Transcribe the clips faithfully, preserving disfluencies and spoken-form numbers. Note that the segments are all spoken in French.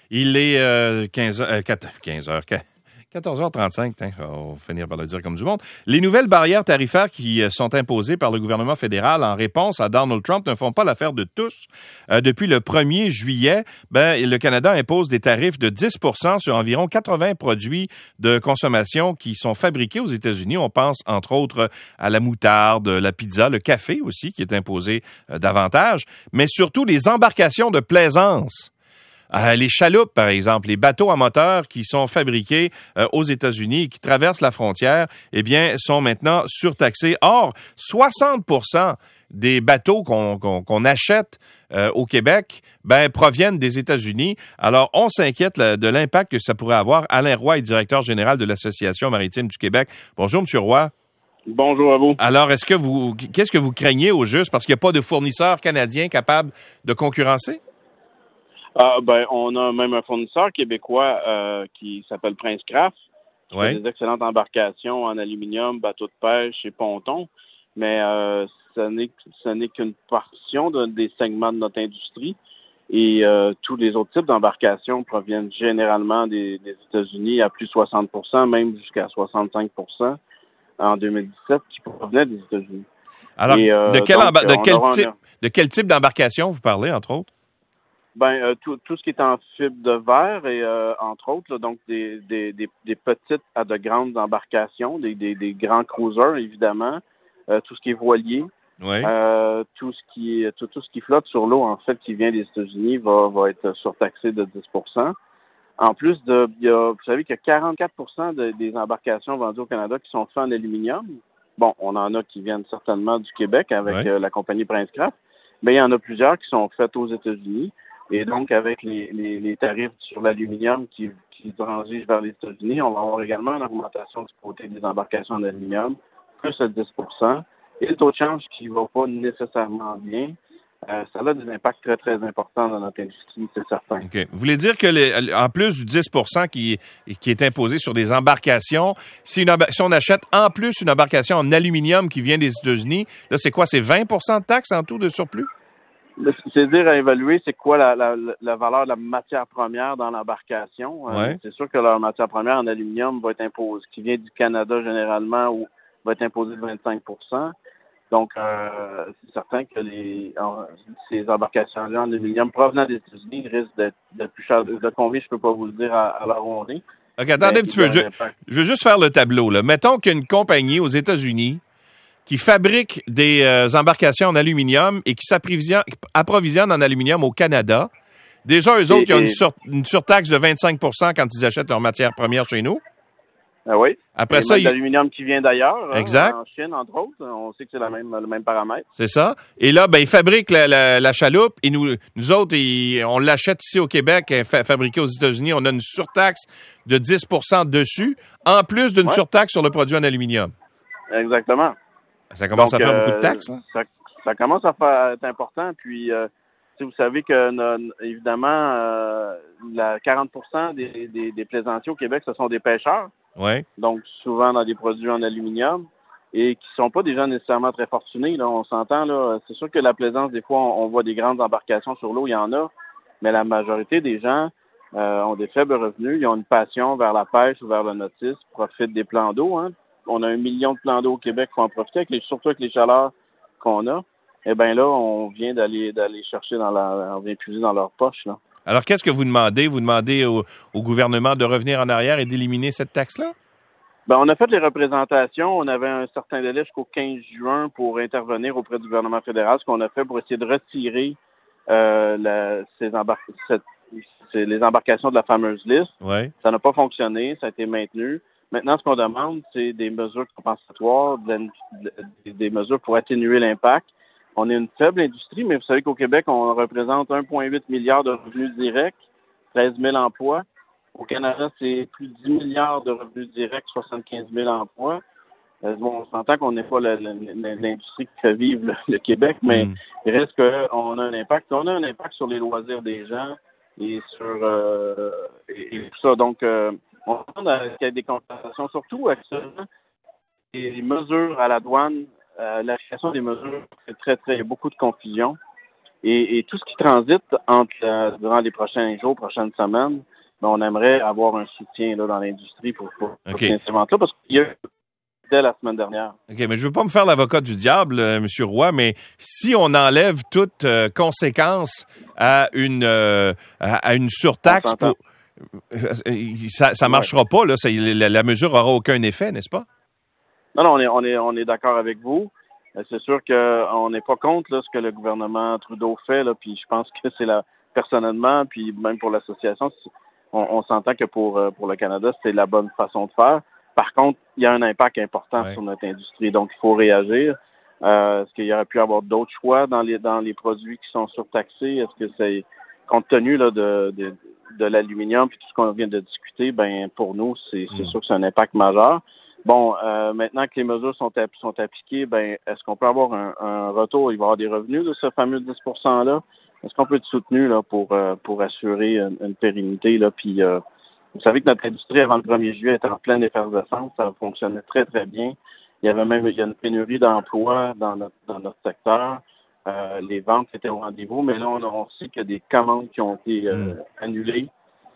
Il est euh, quinze heures, euh, quinze heures, quatorze heures trente-cinq, hein, on va finir par le dire comme du monde. Les nouvelles barrières tarifaires qui sont imposées par le gouvernement fédéral en réponse à Donald Trump ne font pas l'affaire de tous. Euh, depuis le premier juillet, ben, le Canada impose des tarifs de dix pour cent sur environ quatre-vingts produits de consommation qui sont fabriqués aux États-Unis. On pense entre autres à la moutarde, la pizza, le café aussi qui est imposé euh, davantage, mais surtout les embarcations de plaisance. Euh, les chaloupes, par exemple, les bateaux à moteur qui sont fabriqués euh, aux États-Unis et qui traversent la frontière, eh bien, sont maintenant surtaxés. Or, soixante pour cent des bateaux qu'on, qu'on, qu'on achète euh, au Québec, ben, proviennent des États-Unis. Alors, on s'inquiète là, de l'impact que ça pourrait avoir. Alain Roy est directeur général de l'Association maritime du Québec. Bonjour, M. Roy. Bonjour à vous. Alors, est-ce que vous, qu'est-ce que vous craignez au juste parce qu'il n'y a pas de fournisseur canadien capable de concurrencer? Ah, ben, on a même un fournisseur québécois euh, qui s'appelle Prince Craft, qui ouais. fait des excellentes embarcations en aluminium, bateaux de pêche et pontons, mais euh, ce n'est, ce n'est qu'une portion de, des segments de notre industrie et euh, tous les autres types d'embarcations proviennent généralement des, des États-Unis à plus de soixante pour cent, même jusqu'à soixante-cinq pour cent en deux mille dix-sept qui provenaient des États-Unis. Alors, et, euh, de, quel donc, emba- de, quel type, un... de quel type d'embarcation vous parlez, entre autres? Ben euh, tout, tout ce qui est en fibre de verre et euh, entre autres, là, donc des, des, des, des petites à de grandes embarcations, des, des, des grands cruisers évidemment, euh, tout ce qui est voilier, oui. euh, tout ce qui est tout, tout ce qui flotte sur l'eau en fait qui vient des États-Unis va, va être surtaxé de dix pour cent. En plus de, il y a, vous savez qu'il y a quarante-quatre pour cent de, des embarcations vendues au Canada qui sont faites en aluminium. Bon, on en a qui viennent certainement du Québec avec oui. euh, la compagnie Prince Craft, mais il y en a plusieurs qui sont faites aux États-Unis. Et donc, avec les, les, les tarifs sur l'aluminium qui, qui transigent vers les États-Unis, on va avoir également une augmentation du côté des embarcations en aluminium, plus de dix pour cent. Et le taux de change qui ne va pas nécessairement bien, euh, ça a des impacts très, très importants dans notre industrie, c'est certain. OK. Vous voulez dire que, les, en plus du dix pour cent qui, qui est imposé sur des embarcations, si, une, si on achète en plus une embarcation en aluminium qui vient des États-Unis, là, c'est quoi? C'est vingt pour cent de taxes en tout de surplus? C'est dire à évaluer c'est quoi la, la, la valeur de la matière première dans l'embarcation. Ouais. Euh, c'est sûr que leur matière première en aluminium va être imposée, qui vient du Canada généralement, ou va être imposée de vingt-cinq pour cent. Donc, euh, c'est certain que les en, ces embarcations-là en aluminium provenant des États-Unis risquent d'être, d'être plus chères. De combien, je peux pas vous le dire à, à l'heure où on est. OK, attendez un petit peu. Je, je veux juste faire le tableau, là. Mettons qu'il y a une compagnie aux États-Unis qui fabrique des euh, embarcations en aluminium et qui s'approvisionne en aluminium au Canada. Déjà, eux autres, ils ont une, sur, une surtaxe de vingt-cinq pour cent quand ils achètent leur matière première chez nous. Ah oui. Après ça, il y a l'aluminium qui vient d'ailleurs, exact. Hein, en Chine, entre autres. On sait que c'est la même, le même paramètre. C'est ça. Et là, ben, ils fabriquent la, la, la chaloupe et nous, nous autres, ils, on l'achète ici au Québec, fa- fabriqué aux États-Unis. On a une surtaxe de dix pour cent dessus, en plus d'une ouais. surtaxe sur le produit en aluminium. Exactement. Ça commence Donc, à faire euh, beaucoup de taxes. Hein? Ça, ça commence à faire être important. Puis, euh, vous savez que, no, évidemment, euh, la quarante pour cent des, des, des plaisanciers au Québec, ce sont des pêcheurs. Oui. Donc, souvent dans des produits en aluminium et qui sont pas des gens nécessairement très fortunés. Là, on s'entend, là. C'est sûr que la plaisance, des fois, on, on voit des grandes embarcations sur l'eau, il y en a. Mais la majorité des gens euh, ont des faibles revenus. Ils ont une passion vers la pêche ou vers le nautisme, profitent des plans d'eau, hein. On a un million de plans d'eau au Québec, il faut en profiter, avec les, surtout avec les chaleurs qu'on a. Eh bien là, on vient d'aller d'aller chercher dans la, on vient puiser dans leur poche, là. Alors, qu'est-ce que vous demandez? Vous demandez au, au gouvernement de revenir en arrière et d'éliminer cette taxe-là? Ben, on a fait les représentations. On avait un certain délai jusqu'au quinze juin pour intervenir auprès du gouvernement fédéral, ce qu'on a fait pour essayer de retirer euh, la, ces embar- cette, ces, les embarcations de la fameuse liste. Ouais. Ça n'a pas fonctionné, ça a été maintenu. Maintenant, ce qu'on demande, c'est des mesures compensatoires, de, de, des mesures pour atténuer l'impact. On est une faible industrie, mais vous savez qu'au Québec, on représente un virgule huit milliard de revenus directs, treize mille emplois. Au Canada, c'est plus de dix milliards de revenus directs, soixante-quinze mille emplois. Euh, bon, on s'entend qu'on n'est pas la, la, la, l'industrie qui fait vivre le, le Québec, mais mm. il reste qu'on a un impact. On a un impact sur les loisirs des gens et sur euh, et, et tout ça. Donc, euh, on demande qu'il y ait des compensations, surtout actuellement, les mesures à la douane, euh, l'application des mesures, c'est très, très, il y a beaucoup de confusion. Et, et tout ce qui transite entre euh, durant les prochains jours, prochaines semaines, ben, on aimerait avoir un soutien là, dans l'industrie pour, pour, pour okay. ces ventes-là, parce qu'il y a eu dès la semaine dernière. OK, mais je veux pas me faire l'avocat du diable, euh, M. Roy, mais si on enlève toute euh, conséquence à une euh, à, à une surtaxe, pour, ça ça marchera ouais. pas, là. Ça, la, la mesure aura aucun effet, n'est-ce pas? Non, non, on est on est on est d'accord avec vous. C'est sûr qu'on n'est pas contre là, ce que le gouvernement Trudeau fait, là, puis je pense que c'est la personnellement, puis même pour l'association, on, on s'entend que pour pour le Canada, c'est la bonne façon de faire. Par contre, il y a un impact important ouais. sur notre industrie, donc il faut réagir. Euh, est-ce qu'il y aurait pu avoir d'autres choix dans les dans les produits qui sont surtaxés? Est-ce que c'est compte tenu là de de, de l'aluminium puis tout ce qu'on vient de discuter, ben pour nous, c'est, c'est mmh. sûr que c'est un impact majeur. Bon, euh, maintenant que les mesures sont, sont appliquées, ben est-ce qu'on peut avoir un, un retour? Il va y avoir des revenus de ce fameux dix pour cent-là? Est-ce qu'on peut être soutenu là, pour, euh, pour assurer une, une pérennité? Là, puis, euh, vous savez que notre industrie, avant le premier juillet, était en pleine effervescence. Ça fonctionnait très, très bien. Il y avait même il y a une pénurie d'emplois dans notre, dans notre secteur. Euh, les ventes étaient au rendez-vous, mais là, on, on sait qu'il y a des commandes qui ont été euh, mmh. annulées.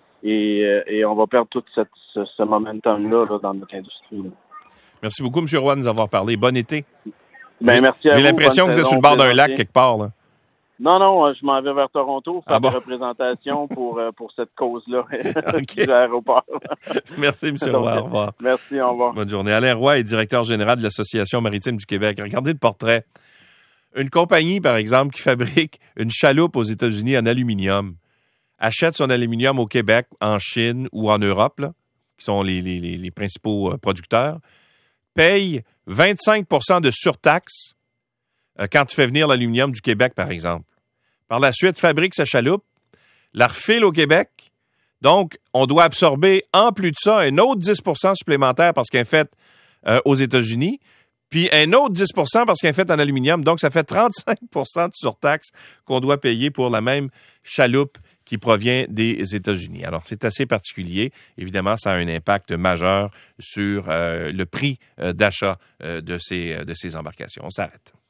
Et, et on va perdre tout cette, ce, ce momentum-là là, dans notre industrie. Là. Merci beaucoup, M. Roy, de nous avoir parlé. Bon été. Ben, merci à J'ai vous. J'ai l'impression que vous êtes sur le bord d'un lac quelque part. Là. Non, non, je m'en vais vers Toronto faire ah bon? des représentations pour, pour cette cause-là okay. du aéroport. Merci, M. Roy. Au revoir. Merci, au revoir. Bonne journée. Alain Roy est directeur général de l'Association maritime du Québec. Regardez le portrait. Une compagnie, par exemple, qui fabrique une chaloupe aux États-Unis en aluminium, achète son aluminium au Québec, en Chine ou en Europe, là, qui sont les, les, les principaux producteurs, paye vingt-cinq pour cent de surtaxe euh, quand tu fais venir l'aluminium du Québec, par exemple. Par la suite, fabrique sa chaloupe, la refile au Québec. Donc, on doit absorber, en plus de ça, un autre dix pour cent supplémentaire parce qu'elle est faite euh, aux États-Unis, puis un autre dix pour cent parce qu'elle est faite en aluminium. Donc, ça fait trente-cinq pour cent de surtaxe qu'on doit payer pour la même chaloupe qui provient des États-Unis. Alors, c'est assez particulier. Évidemment, ça a un impact majeur sur euh, le prix euh, d'achat euh, de ces, de ces embarcations. On s'arrête.